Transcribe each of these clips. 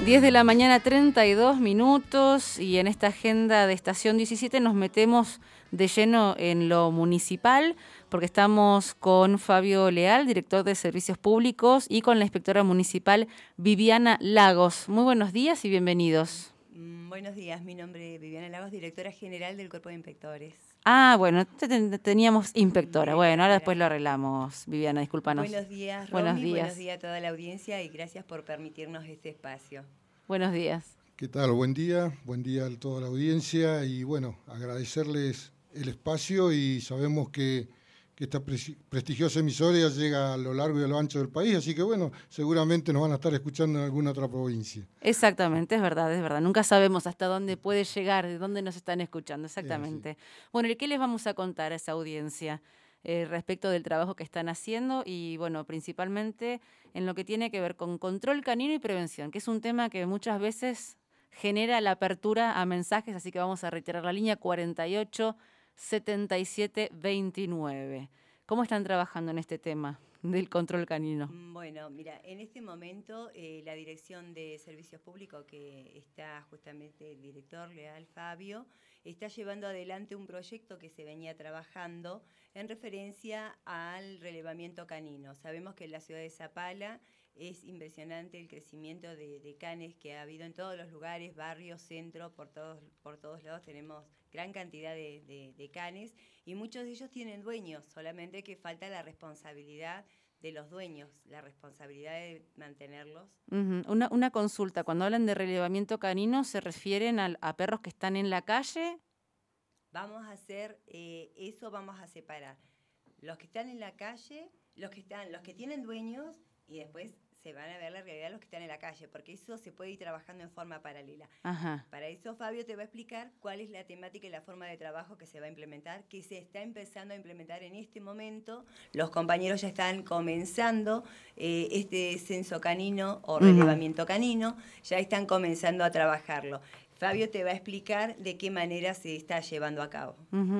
10 de la mañana, 32 minutos, y en esta agenda de Estación 17 nos metemos de lleno en lo municipal, porque estamos con Fabio Leal, director de Servicios Públicos, y con la inspectora municipal Viviana Lagos. Muy buenos días y bienvenidos. Buenos días, mi nombre es Viviana Lagos, directora general del Cuerpo de Inspectores. Bueno, teníamos inspectora. Bien, Bueno, ahora gracias. Después lo arreglamos, Viviana, discúlpanos. Buenos días, Buenos Romy, días. buenos días a toda la audiencia y gracias por permitirnos este espacio. Buenos días. ¿Qué tal? Buen día a toda la audiencia y bueno, agradecerles el espacio y sabemos que esta prestigiosa emisora llega a lo largo y a lo ancho del país, así que bueno, seguramente nos van a estar escuchando en alguna otra provincia. Exactamente, es verdad. Nunca sabemos hasta dónde puede llegar, de dónde nos están escuchando, exactamente. Sí. Bueno, ¿y qué les vamos a contar a esa audiencia respecto del trabajo que están haciendo? Y bueno, principalmente en lo que tiene que ver con control canino y prevención, que es un tema que muchas veces genera la apertura a mensajes, así que vamos a reiterar la línea 48 77 29. ¿Cómo están trabajando en este tema del control canino? Bueno, mira, en este momento la Dirección de Servicios Públicos, que está justamente el director Leal Fabio, está llevando adelante un proyecto que se venía trabajando en referencia al relevamiento canino. Sabemos que en la ciudad de Zapala es impresionante el crecimiento de canes que ha habido en todos los lugares, barrios, centro, por todos lados tenemos gran cantidad de canes y muchos de ellos tienen dueños, solamente que falta la responsabilidad de los dueños, la responsabilidad de mantenerlos. Una consulta, cuando hablan de relevamiento canino, ¿se refieren a perros que están en la calle? Vamos a hacer eso, vamos a separar los que están en la calle, los que tienen dueños y después se van a ver la realidad de los que están en la calle, porque eso se puede ir trabajando en forma paralela. Ajá. Para eso Fabio te va a explicar cuál es la temática y la forma de trabajo que se va a implementar, que se está empezando a implementar en este momento. Los compañeros ya están comenzando este censo canino o relevamiento canino, ya están comenzando a trabajarlo. Fabio te va a explicar de qué manera se está llevando a cabo.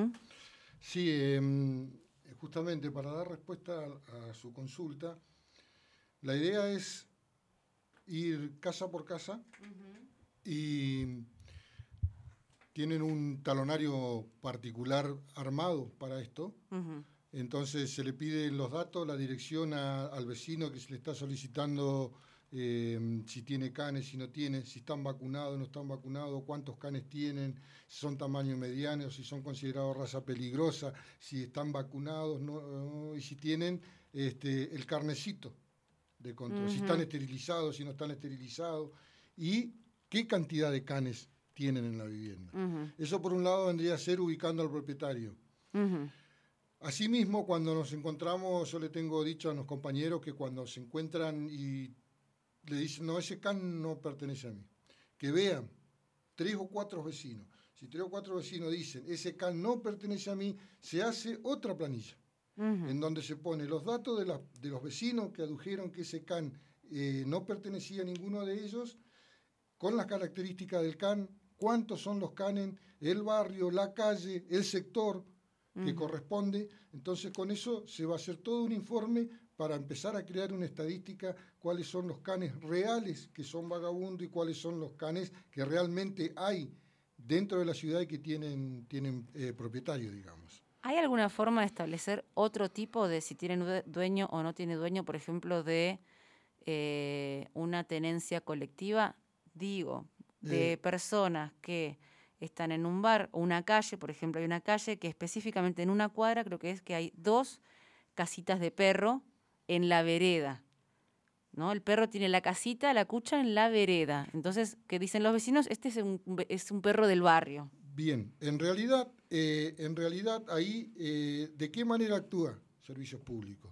Sí, justamente para dar respuesta a su consulta, la idea es ir casa por casa y tienen un talonario particular armado para esto. Entonces se le piden los datos, la dirección al vecino que se le está solicitando si tiene canes, si no tiene, si están vacunados, no están vacunados, cuántos canes tienen, si son tamaño mediano, si son considerados raza peligrosa, si están vacunados y si tienen el carnecito de control, si están esterilizados, si no están esterilizados y qué cantidad de canes tienen en la vivienda. Eso por un lado vendría a ser ubicando al propietario. Asimismo, cuando nos encontramos, yo le tengo dicho a los compañeros que cuando se encuentran y le dicen, no, ese can no pertenece a mí, que vean 3 o 4 vecinos. Si 3 o 4 vecinos dicen, ese can no pertenece a mí, se hace otra planilla, en donde se pone los datos de los vecinos que adujeron que ese can no pertenecía a ninguno de ellos, con las características del can, cuántos son los canes, el barrio, la calle, el sector que corresponde. Entonces con eso se va a hacer todo un informe para empezar a crear una estadística, cuáles son los canes reales que son vagabundos y cuáles son los canes que realmente hay dentro de la ciudad y que tienen propietario, digamos. ¿Hay alguna forma de establecer otro tipo de si tienen dueño o no tiene dueño, por ejemplo, de una tenencia colectiva? Digo, de personas que están en un bar o una calle, por ejemplo, hay una calle que específicamente en una cuadra creo que es que hay 2 casitas de perro en la vereda, ¿no? El perro tiene la casita, la cucha en la vereda. Entonces, ¿qué dicen los vecinos? Este es un perro del barrio. Bien, en realidad ahí, ¿de qué manera actúa Servicios Públicos?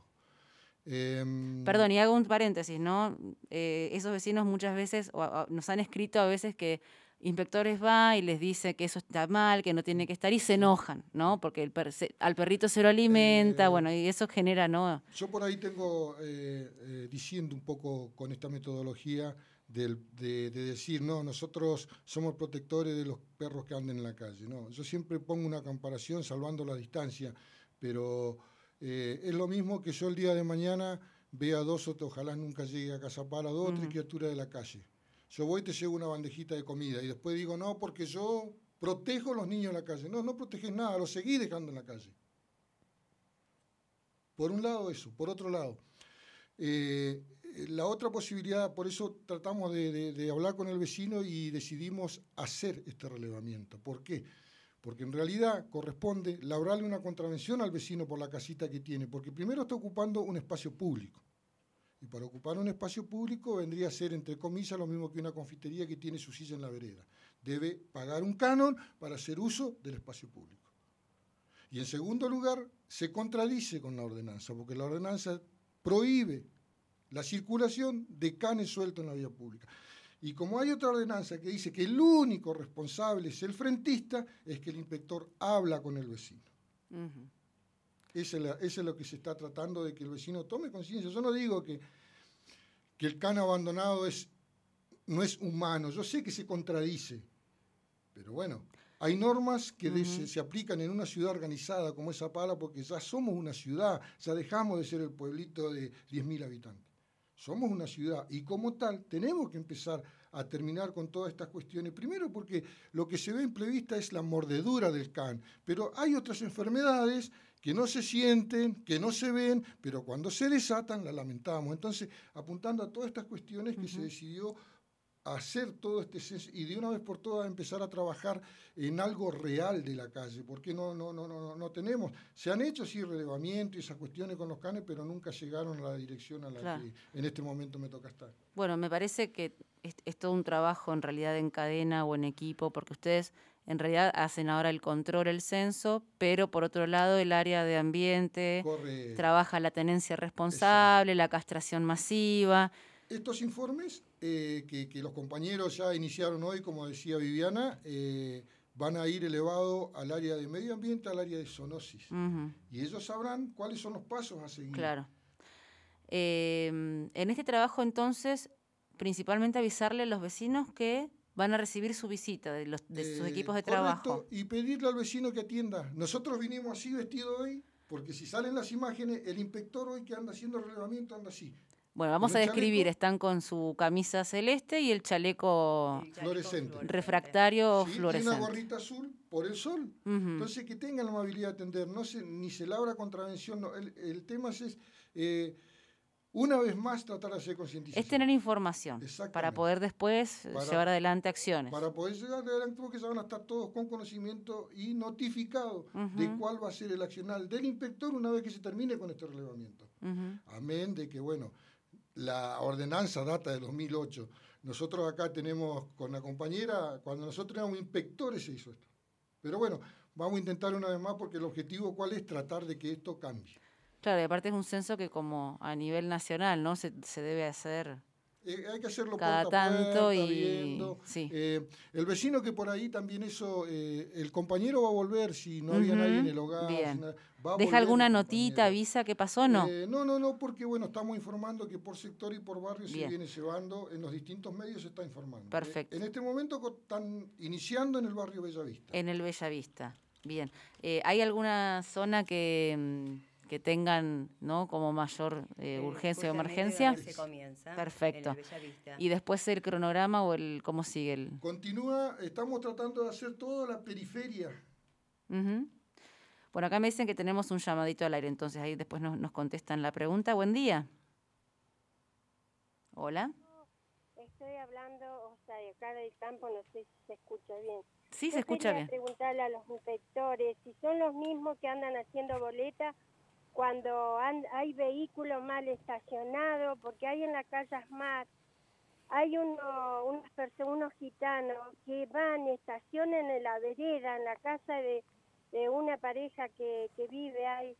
Perdón, y hago un paréntesis, ¿no? Esos vecinos muchas veces nos han escrito a veces que inspectores va y les dice que eso está mal, que no tiene que estar y se enojan, ¿no? Porque al perrito se lo alimenta, bueno, y eso genera, ¿no? Yo por ahí tengo diciendo un poco con esta metodología de decir, no, nosotros somos protectores de los perros que andan en la calle, ¿no? Yo siempre pongo una comparación salvando la distancia, pero es lo mismo que yo el día de mañana vea ojalá nunca llegue a Cazapala, 2 o 3 criaturas de la calle. yo voy y te llevo una bandejita de comida. Y después digo, no, porque yo protejo a los niños en la calle. No, no proteges nada, los seguís dejando en la calle. Por un lado eso. Por otro lado, la otra posibilidad, por eso tratamos de hablar con el vecino y decidimos hacer este relevamiento. ¿Por qué? Porque en realidad corresponde labrarle una contravención al vecino por la casita que tiene, porque primero está ocupando un espacio público. Y para ocupar un espacio público vendría a ser, entre comillas, lo mismo que una confitería que tiene su silla en la vereda. Debe pagar un canon para hacer uso del espacio público. Y en segundo lugar, se contradice con la ordenanza, porque la ordenanza prohíbe la circulación de canes sueltos en la vía pública. Y como hay otra ordenanza que dice que el único responsable es el frentista, es que el inspector habla con el vecino. Uh-huh. Eso es lo que se está tratando, de que el vecino tome conciencia. Yo no digo que el can abandonado no es humano. Yo sé que se contradice, pero bueno, hay normas que se aplican en una ciudad organizada como es Zapala, porque ya somos una ciudad, ya dejamos de ser el pueblito de 10.000 habitantes. Somos una ciudad y como tal tenemos que empezar a terminar con todas estas cuestiones. Primero porque lo que se ve en Plevista es la mordedura del can, pero hay otras enfermedades que no se sienten, que no se ven, pero cuando se desatan la lamentamos. Entonces, apuntando a todas estas cuestiones que se decidió hacer todo este censo y de una vez por todas empezar a trabajar en algo real de la calle, porque no tenemos, se han hecho sí relevamientos y esas cuestiones con los canes, pero nunca llegaron a la dirección a la que en este momento me toca estar. Bueno, me parece que es todo un trabajo en realidad en cadena o en equipo, porque ustedes en realidad hacen ahora el control, el censo, pero por otro lado el área de ambiente trabaja la tenencia responsable, la castración masiva. Estos informes que los compañeros ya iniciaron hoy, como decía Viviana, van a ir elevados al área de medio ambiente, al área de zoonosis. Uh-huh. Y ellos sabrán cuáles son los pasos a seguir. Claro. En este trabajo, entonces, principalmente avisarle a los vecinos que van a recibir su visita de sus equipos de trabajo. Y pedirle al vecino que atienda. Nosotros vinimos así vestidos hoy, porque si salen las imágenes, el inspector hoy que anda haciendo relevamiento anda así. Bueno, vamos a describir, chaleco, están con su camisa celeste y el chaleco fluorescente, refractario fluorescente. Y una gorrita azul por el sol. Uh-huh. Entonces, que tengan la amabilidad de atender, ni se labra contravención, no. El tema es una vez más, tratar de hacer concientización. Es tener información para poder después llevar adelante acciones. Para poder llevar adelante, porque ya van a estar todos con conocimiento y notificados de cuál va a ser el accionar del inspector una vez que se termine con este relevamiento. Amén de que, bueno, la ordenanza data de 2008. Nosotros acá tenemos con la compañera, cuando nosotros éramos inspectores se hizo esto. Pero bueno, vamos a intentar una vez más porque el objetivo, ¿cuál es? Tratar de que esto cambie. Claro, y aparte es un censo que como a nivel nacional, ¿no? Se debe hacer hay que hacerlo cada puerta a tanto puerta, y viendo. Sí. El vecino que por ahí también eso, el compañero va a volver si no había nadie en el hogar. Bien. Va a ¿Deja alguna notita, avisa qué pasó o no? No, porque bueno, estamos informando que por sector y por barrio se viene llevando, en los distintos medios se está informando. Perfecto. En este momento están iniciando en el barrio Bellavista. En el Bellavista, bien. ¿Hay alguna zona que tengan, ¿no?, como mayor urgencia o emergencia? Se comienza. Perfecto. En el Bellavista. Y después el cronograma o cómo sigue el. Continúa, estamos tratando de hacer toda la periferia. Uh-huh. Bueno, acá me dicen que tenemos un llamadito al aire, entonces ahí después nos contestan la pregunta. Buen día. Hola. Estoy hablando, de acá del campo, no sé si se escucha bien. Sí, se escucha bien. Quería preguntarle a los inspectores si son los mismos que andan haciendo boletas cuando hay vehículos mal estacionados, porque hay en la calle Asmat, hay unos gitanos que van, estacionan en la vereda, en la casa de una pareja que vive ahí.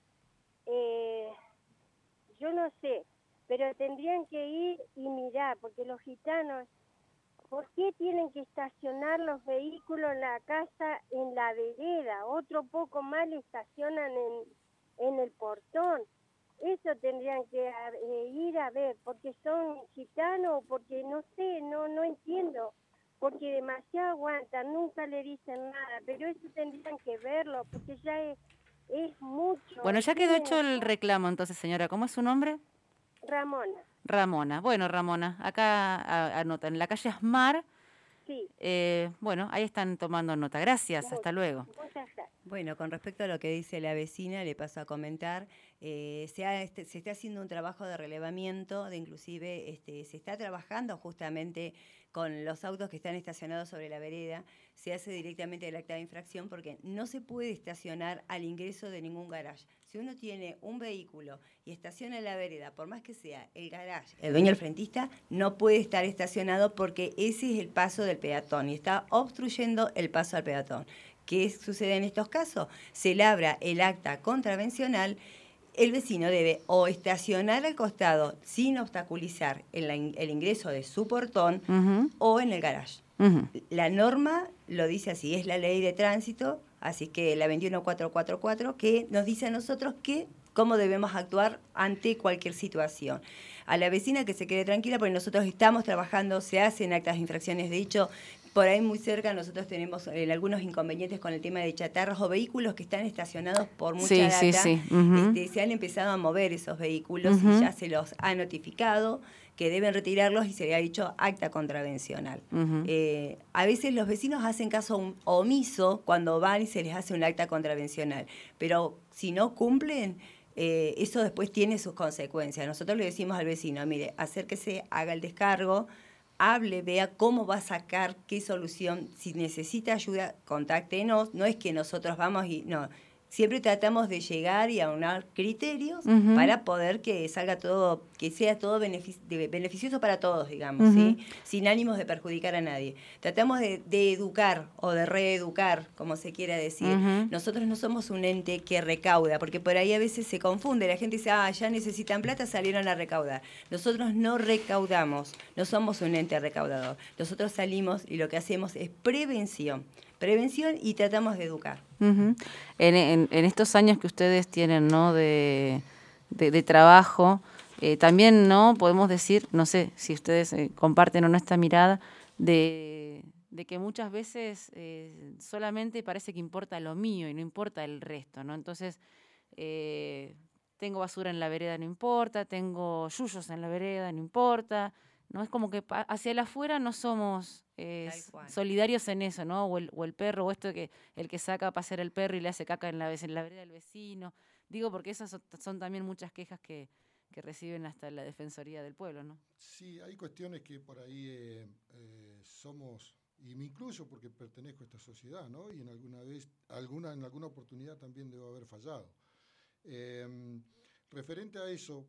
Yo no sé, pero tendrían que ir y mirar, porque los gitanos, ¿por qué tienen que estacionar los vehículos en la casa, en la vereda? Otro poco mal estacionan en el portón. Eso tendrían que ir a ver, porque son gitanos, porque no sé, no entiendo, porque demasiado aguantan, nunca le dicen nada, pero eso tendrían que verlo, porque ya es mucho. Bueno, ya quedó hecho el reclamo entonces, señora. ¿Cómo es su nombre? Ramona. Ramona. Bueno, Ramona, acá anotan, en la calle Asmar. Sí. Bueno, ahí están tomando nota. Gracias, hasta luego. Muchas gracias. Bueno, con respecto a lo que dice la vecina, le paso a comentar, se está haciendo un trabajo de relevamiento, inclusive se está trabajando justamente con los autos que están estacionados sobre la vereda, se hace directamente el acta de infracción porque no se puede estacionar al ingreso de ningún garage. Si uno tiene un vehículo y estaciona en la vereda, por más que sea el garage, el dueño del frentista, no puede estar estacionado porque ese es el paso del peatón y está obstruyendo el paso al peatón. ¿Qué sucede en estos casos? Se labra el acta contravencional, el vecino debe o estacionar al costado sin obstaculizar el ingreso de su portón o en el garage. La norma lo dice así, es la ley de tránsito, así que la 21444, que nos dice a nosotros cómo debemos actuar ante cualquier situación. A la vecina que se quede tranquila porque nosotros estamos trabajando, se hacen actas de infracciones, de hecho, por ahí muy cerca nosotros tenemos algunos inconvenientes con el tema de chatarras o vehículos que están estacionados por mucha data. Sí. Se han empezado a mover esos vehículos y ya se los ha notificado que deben retirarlos y se le ha dicho acta contravencional. A veces los vecinos hacen caso omiso cuando van y se les hace un acta contravencional, pero si no cumplen, eso después tiene sus consecuencias. Nosotros le decimos al vecino, mire, acérquese, haga el descargo, hable, vea cómo va a sacar, qué solución, si necesita ayuda, contáctenos, no es que nosotros vamos y no, siempre tratamos de llegar y aunar criterios para poder que salga todo, que sea todo beneficioso para todos, digamos, ¿sí? Sin ánimos de perjudicar a nadie. Tratamos de educar o de reeducar, como se quiera decir. Nosotros no somos un ente que recauda, porque por ahí a veces se confunde, la gente dice, ya necesitan plata, salieron a recaudar. Nosotros no recaudamos, no somos un ente recaudador. Nosotros salimos y lo que hacemos es prevención y tratamos de educar. En estos años que ustedes tienen, ¿no?, de trabajo, también, ¿no?, podemos decir, no sé si ustedes comparten o no esta mirada, de que muchas veces solamente parece que importa lo mío y no importa el resto, ¿no? Entonces, tengo basura en la vereda, no importa, tengo yuyos en la vereda, no importa, ¿no? Es como que hacia el afuera no somos solidarios en eso, ¿no? O el perro, o esto que el que saca a pasear el perro y le hace caca en la vereda del vecino. Digo, porque esas son también muchas quejas que reciben hasta la Defensoría del Pueblo, ¿no? Sí, hay cuestiones que por ahí somos, y me incluyo porque pertenezco a esta sociedad, ¿no? Y en alguna oportunidad también debo haber fallado. Referente a eso,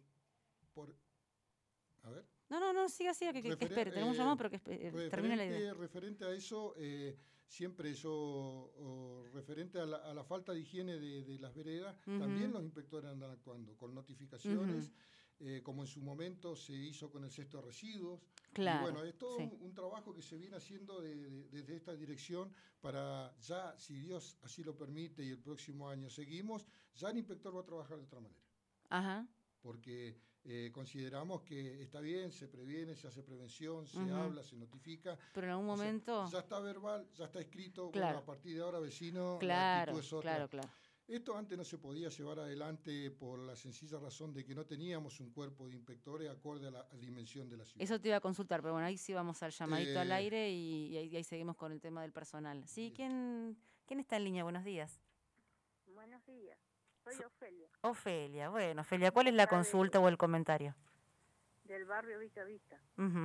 a ver. No, siga, que espere. Tenemos un llamado, pero que termine la idea. Referente a eso, siempre referente a la falta de higiene de las veredas, también los inspectores andan actuando con notificaciones, como en su momento se hizo con el cesto de residuos. Claro. Y bueno, es todo un trabajo que se viene haciendo desde esta dirección para ya, si Dios así lo permite y el próximo año seguimos, ya el inspector va a trabajar de otra manera. Porque consideramos que está bien, se previene, se hace prevención, se habla, se notifica. Pero en algún momento... ya está verbal, ya está escrito, claro. Bueno, a partir de ahora, vecino, la actitud es otra. Claro. Esto antes no se podía llevar adelante por la sencilla razón de que no teníamos un cuerpo de inspectores acorde a la dimensión de la ciudad. Eso te iba a consultar, pero bueno, ahí sí vamos al llamadito al aire y ahí seguimos con el tema del personal. Sí, ¿quién está en línea? Buenos días. Buenos días. Soy Ofelia. Ofelia, bueno, Ofelia, ¿cuál es la consulta o el comentario? Del barrio Vista Vista.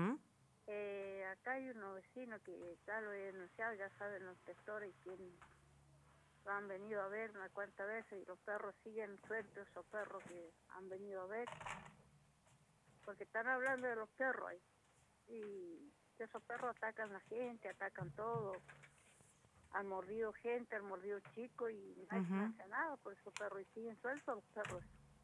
Acá hay unos vecinos que ya lo he denunciado, ya saben los inspectores quién han venido a ver una cuantas veces y los perros siguen sueltos, esos perros que han venido a ver, porque están hablando de los perros ahí, y esos perros atacan a la gente, atacan todo. Han mordido gente, han mordido chicos y nadie hace nada por esos perros y siguen sueltos los perros.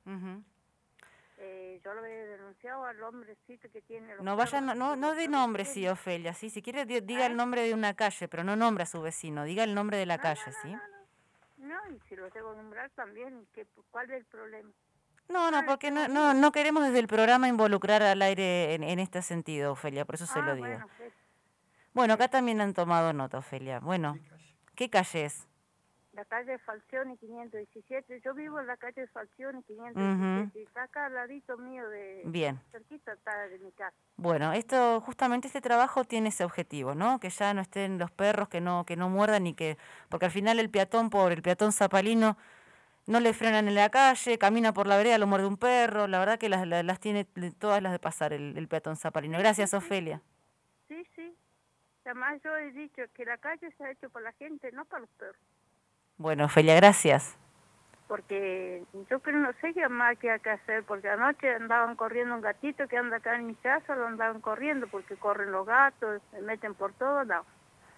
Yo lo he denunciado al hombrecito que tiene los perros. No de nombre, sí, Ofelia, sí, si quiere diga el nombre de una calle, pero no nombre a su vecino, diga el nombre de la calle, ¿sí? No, y si lo debo nombrar también, ¿cuál es el problema? No, porque no queremos desde el programa involucrar al aire en este sentido, Ofelia, por eso se lo digo. Bueno, acá también han tomado nota, Ofelia. Bueno, ¿qué calle es? la calle Falcioni 517. Yo vivo en la calle Falcioni 517 y está acá al ladito mío Bien. cerquita está de mi casa. Bueno, justamente este trabajo tiene ese objetivo, ¿no? Que ya no estén los perros, que no muerdan porque al final el peatón zapalino, no le frenan en la calle, camina por la vereda, lo muerde un perro, la verdad que las tiene todas las de pasar el peatón zapalino. Gracias, Sí. Ofelia. Sí. Además yo he dicho que la calle se ha hecho para la gente, no para los perros. Bueno, Ofelia, gracias. Porque yo creo, no sé qué más que hay que hacer, porque anoche andaban corriendo un gatito que anda acá en mi casa, lo andaban corriendo, porque corren los gatos, se meten por todos lados.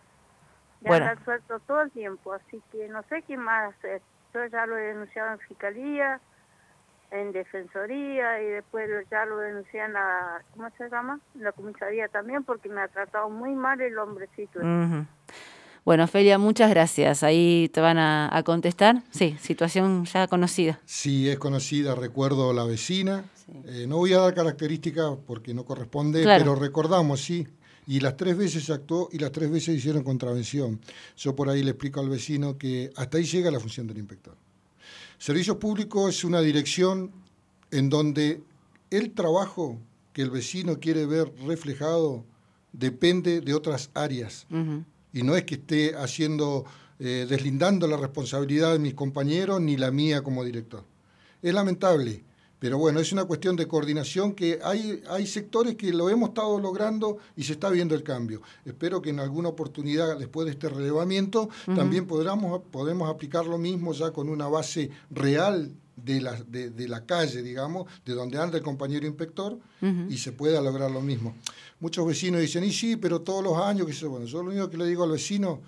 Ya andan sueltos todo el tiempo, así que no sé qué más hacer. Yo ya lo he denunciado en Fiscalía, en Defensoría, y después ya lo denuncié en la, ¿cómo se llama? En la comisaría también, porque me ha tratado muy mal el hombrecito. Bueno, Ofelia, muchas gracias. Ahí te van a contestar. Sí, situación ya conocida. Sí, es conocida, recuerdo la vecina. Sí. No voy a dar características porque no corresponde, claro. Pero recordamos, sí. Y las 3 veces se actuó y las 3 veces hicieron contravención. Yo por ahí le explico al vecino que hasta ahí llega la función del inspector. Servicios Públicos es una dirección en donde el trabajo que el vecino quiere ver reflejado depende de otras áreas. Y no es que esté deslindando la responsabilidad de mis compañeros ni la mía como director. Es lamentable, pero bueno, es una cuestión de coordinación que hay sectores que lo hemos estado logrando y se está viendo el cambio. Espero que en alguna oportunidad, después de este relevamiento, también podemos aplicar lo mismo ya con una base real de la calle, digamos, de donde anda el compañero inspector, y se pueda lograr lo mismo. Muchos vecinos dicen, y sí, pero todos los años, bueno, yo lo único que le digo al vecino,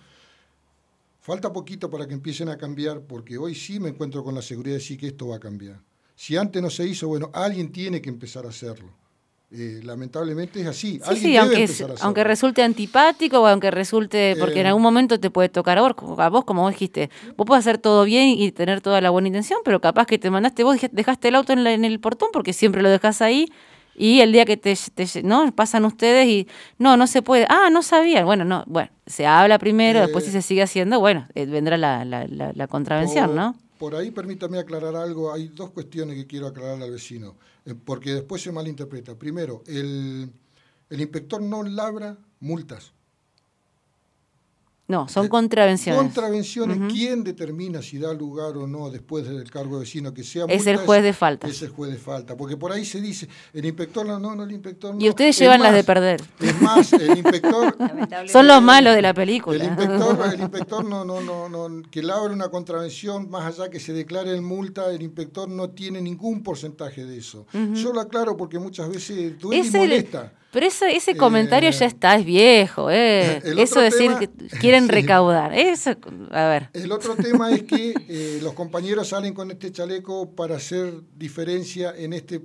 falta poquito para que empiecen a cambiar, porque hoy sí me encuentro con la seguridad de decir que esto va a cambiar. Si antes no se hizo, bueno, alguien tiene que empezar a hacerlo. Lamentablemente es así. Sí, aunque resulte antipático o aunque resulte, porque en algún momento te puede tocar a vos, como vos dijiste, vos podés hacer todo bien y tener toda la buena intención, pero capaz que te mandaste, vos dejaste el auto en el portón porque siempre lo dejás ahí y el día que no pasan ustedes y no se puede, no sabían, bueno, se habla primero, después si se sigue haciendo, bueno, vendrá la contravención, ¿no? Por ahí permítame aclarar algo, hay 2 cuestiones que quiero aclarar al vecino, porque después se malinterpreta. Primero, el inspector no labra multas. No, son contravenciones. Contravenciones, ¿quién determina si da lugar o no después del cargo de vecino que sea multa? Es el juez de falta. Es el juez de falta, porque por ahí se dice, el inspector no, el inspector no. Y ustedes llevan las de perder. Es más, el inspector... Son los malos de la película. El inspector no que labre una contravención, más allá que se declare en multa, el inspector no tiene ningún porcentaje de eso. Yo lo aclaro porque muchas veces duele y molesta. Pero ese comentario ya es viejo, eso decir que quieren recaudar, eso, a ver. El otro tema es que los compañeros salen con este chaleco para hacer diferencia en este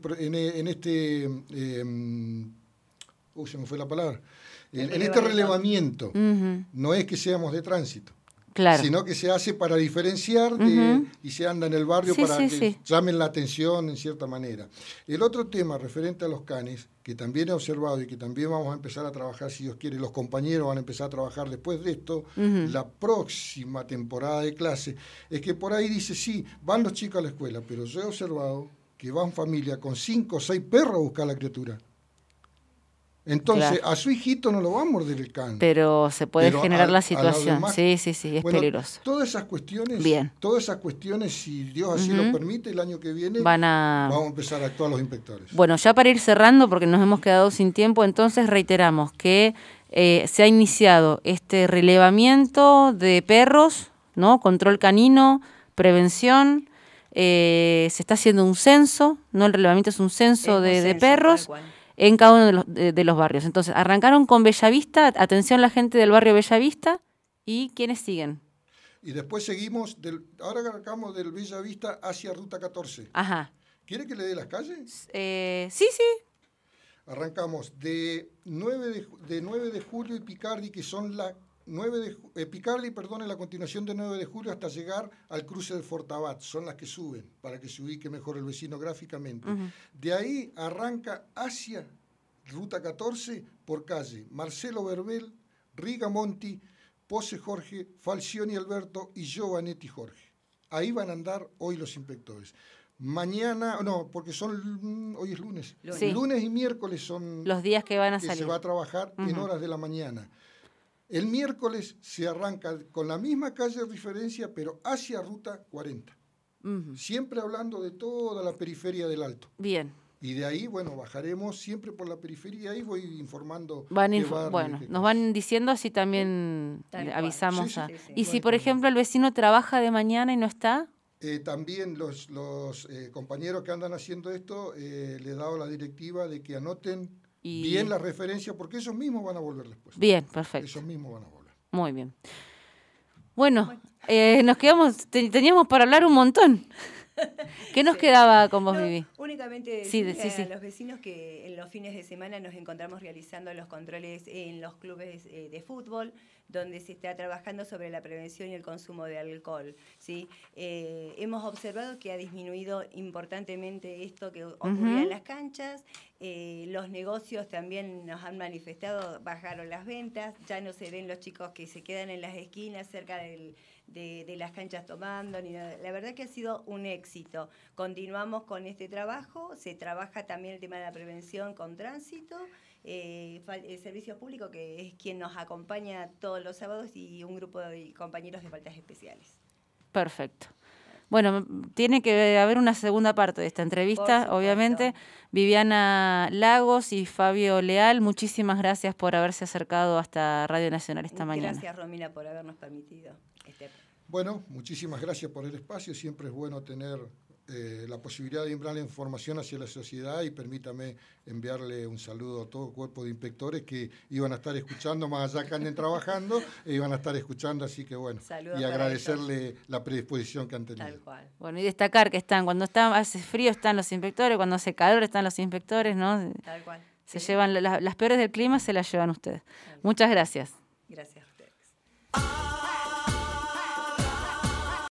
se me fue la palabra, en este relevamiento. No es que seamos de tránsito. Claro. Sino que se hace para diferenciar y se anda en el barrio para que llamen la atención en cierta manera. El otro tema referente a los canes, que también he observado y que también vamos a empezar a trabajar, si Dios quiere, los compañeros van a empezar a trabajar después de esto, la próxima temporada de clase, es que por ahí dice, sí, van los chicos a la escuela, pero yo he observado que van familias con 5 o 6 perros a buscar a la criatura. Entonces, a su hijito no lo va a morder el can. Pero se puede generar la situación. Sí, es peligroso. Todas esas cuestiones, si Dios así lo permite, el año que viene vamos a empezar a actuar los inspectores. Bueno, ya para ir cerrando, porque nos hemos quedado sin tiempo, entonces reiteramos que se ha iniciado este relevamiento de perros, ¿no? Control canino, prevención, se está haciendo un censo, no el relevamiento es un censo de perros, en cada uno de los barrios. Entonces, arrancaron con Bellavista, atención la gente del barrio Bellavista, ¿y quiénes siguen? Y después seguimos, ahora arrancamos del Bellavista hacia Ruta 14. Ajá. ¿Quiere que le dé las calles? Sí. Arrancamos de 9 de julio y Picardi, que son la Picardi, en la continuación de 9 de julio hasta llegar al cruce del Fortabat, son las que suben, para que se ubique mejor el vecino gráficamente. De ahí arranca hacia Ruta 14 por calle Marcelo Verbel, Rigamonti, Pose Jorge, Falcioni Alberto y Giovanetti Jorge. Ahí van a andar hoy los inspectores. Mañana, no, porque hoy es lunes. Sí. Lunes y miércoles son los días que van a que salir. se va a trabajar en horas de la mañana. El miércoles se arranca con la misma calle de referencia, pero hacia Ruta 40. Siempre hablando de toda la periferia del Alto. Bien. Y de ahí, bueno, bajaremos siempre por la periferia y voy informando. Bueno, nos van diciendo, así también avisamos. Sí. Y si, por ejemplo, el vecino trabaja de mañana y no está... También los compañeros que andan haciendo esto, le he dado la directiva de que anoten bien la referencia, porque esos mismos van a volver después. Bien, perfecto. Esos mismos van a volver. Muy bien. Bueno, nos quedamos, teníamos para hablar un montón. ¿Qué nos quedaba con vos, Vivi? Únicamente decirle a los vecinos que en los fines de semana nos encontramos realizando los controles en los clubes de fútbol, donde se está trabajando sobre la prevención y el consumo de alcohol, ¿sí? Hemos observado que ha disminuido importantemente esto que ocurría en las canchas. Los negocios también nos han manifestado, bajaron las ventas, ya no se ven los chicos que se quedan en las esquinas cerca de las canchas tomando, ni nada. La verdad que ha sido un éxito. Continuamos con este trabajo, se trabaja también el tema de la prevención con tránsito, el servicio público, que es quien nos acompaña todos los sábados, y un grupo de compañeros de faltas especiales. Perfecto. Bueno, tiene que haber una segunda parte de esta entrevista, obviamente. Viviana Lagos y Fabio Leal, muchísimas gracias por haberse acercado hasta Radio Nacional esta mañana. Gracias, Romina, por habernos permitido. Bueno, muchísimas gracias por el espacio. Siempre es bueno tener la posibilidad de enviar la información hacia la sociedad, y permítame enviarle un saludo a todo el cuerpo de inspectores que iban a estar escuchando, más allá que anden trabajando, iban a estar escuchando, así que bueno, saludos, y agradecerle la predisposición que han tenido. Tal cual. Bueno, y destacar que cuando hace frío están los inspectores, cuando hace calor están los inspectores, ¿no? Tal cual. Se llevan las peores del clima, se las llevan ustedes. Muchas gracias. Gracias.